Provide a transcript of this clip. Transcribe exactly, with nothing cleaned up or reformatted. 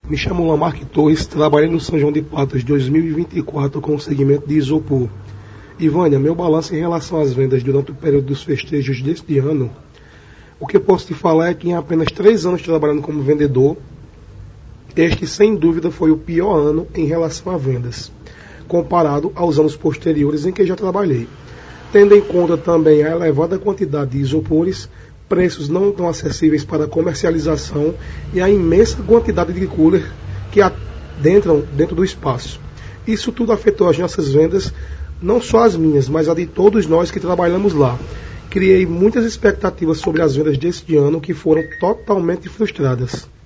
Me chamo Lamarck Torres, trabalhei no São João de Patos dois mil e vinte e quatro com o segmento de isopor. Ivânia, meu balanço em relação às vendas durante o período dos festejos deste ano, o que eu posso te falar é que em apenas três anos trabalhando como vendedor, este sem dúvida foi o pior ano em relação a vendas, comparado aos anos posteriores em que já trabalhei. Tendo em conta também a elevada quantidade de isopores, preços não tão acessíveis para comercialização e a imensa quantidade de cooler que adentram dentro do espaço. Isso tudo afetou as nossas vendas, não só as minhas, mas a de todos nós que trabalhamos lá. Criei muitas expectativas sobre as vendas deste ano que foram totalmente frustradas.